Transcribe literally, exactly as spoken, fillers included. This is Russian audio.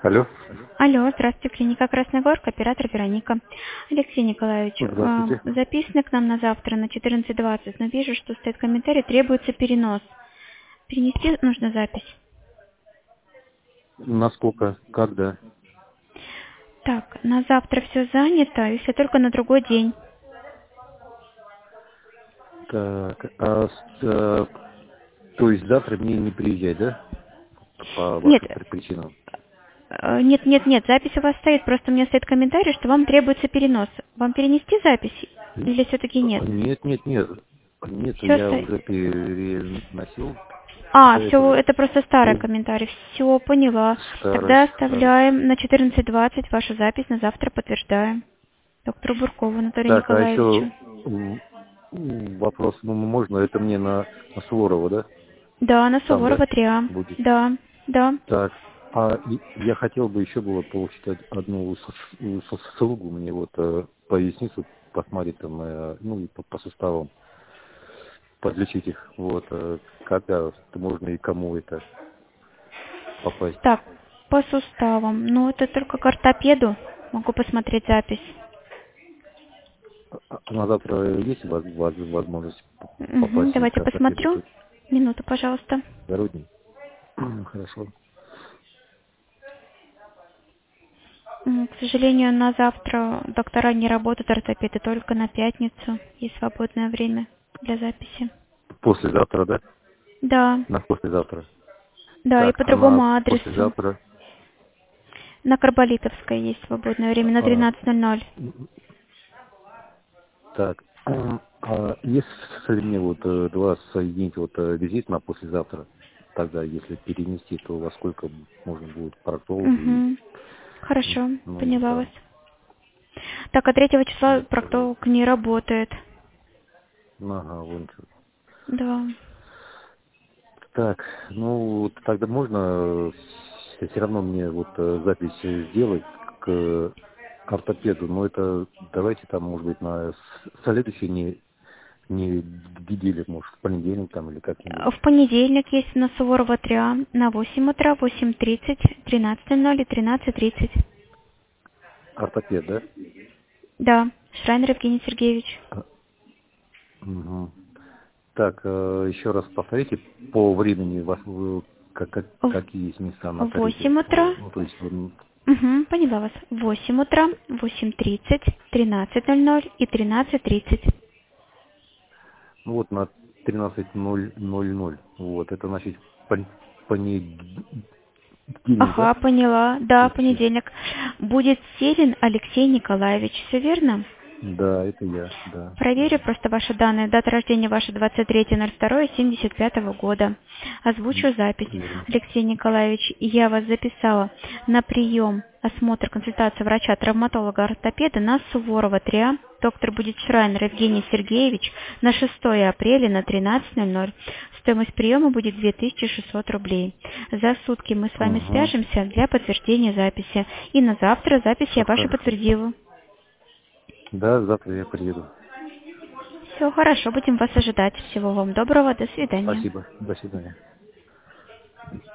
Алло. Алло, здравствуйте, клиника Красногорка, оператор Вероника. Алексей Николаевич, а, Здравствуйте. записано к нам на завтра на четырнадцать двадцать, но вижу, что стоит комментарий, требуется перенос. Перенести нужно запись. Насколько? Когда? Так, на завтра все занято, если только на другой день. Так, а, с- э, то есть завтра мне не приезжать, да? По Нет, вашим при- причинам. э, нет, нет, нет, запись у вас стоит, просто у меня стоит комментарий, что вам требуется перенос. Вам перенести запись или все-таки нет? Нет, нет, нет. Нет, Все я стоит. уже переносил А, до все, этого. это просто старый Ну, комментарий. Все, поняла. старый, Тогда старый. оставляем на четырнадцать двадцать вашу запись, на завтра подтверждаем. Доктору Буркову Анатолию Так, а еще Николаевичу. м, м, вопрос, ну можно, это мне на, на Суворова, да? Да, на Там, да, Суворова три А. будет? Да, да. Так, а и- я хотел бы еще было получить од- одну с- с- услугу мне вот э, поясницу посмотреть там, э, ну и по, по суставам подлечить их. Вот э, когда это можно и кому это попасть. Так, по суставам. Ну, это только к ортопеду. Могу посмотреть запись. А а на завтра есть воз- воз- возможность п- Мгм, попасть давайте к ортопеду посмотрю. хоть Минуту, пожалуйста. огородней? Хорошо. М, К сожалению, на завтра доктора не работают, ортопеды, только на пятницу. Есть свободное время для записи. Послезавтра, да? Да, На послезавтра. да, и Так, по а на другому адресу. послезавтра На Карболитовской есть свободное время на а, тринадцать ноль ноль. так, а, а если мне вот э, два соединить вот э, визит на послезавтра, тогда если перенести, то во сколько можно будет проктологу и Угу. м, Хорошо, ну и поняла вас. там Так, а третьего числа да, пожалуйста. проктолог не работает. Ага, вон чё. Да. Так, ну вот тогда можно все равно мне вот э, запись сделать к ортопеду, но это давайте там может быть на с- следующей не не неделе, может в понедельник там или как-нибудь. В понедельник есть на Суворова три А на восемь утра, восемь тридцать, тринадцать ноль ноль и тринадцать тридцать. Ортопед, да? Да, Шрайнер Евгений Сергеевич. А, мгм. Так, э, еще раз повторите по времени вас вы- как, как- В какие есть места на тарифе. восемь утра. Ну, то есть, м, Угу, поняла вас. В восемь утра, восемь тридцать, тринадцать ноль ноль и тринадцать тридцать. ну вот на тринадцать ноль ноль. Вот, это значит пон- понедельник, да? Ага, поняла. Да, Следующий. понедельник. Будет Селин Алексей Николаевич, все верно? Да, это я, да, Проверю да. просто ваши данные. Дата рождения ваша двадцать третье ноль второе семьдесят пятого года. Озвучу М, запись. Верно. Алексей Николаевич, я вас записала на прием, осмотр, консультацию врача-травматолога-ортопеда на Суворова три А. Доктор будет Шрайнер Евгений Сергеевич на шестое апреля на тринадцать ноль ноль. Стоимость приема будет две тысячи шестьсот рублей. За сутки мы с вами Угу. свяжемся для подтверждения записи. И на завтра запись Все я вашу хорошо. подтвердила. Да, завтра я приеду. Все хорошо, будем вас ожидать. Всего вам доброго, до свидания. Спасибо. До свидания.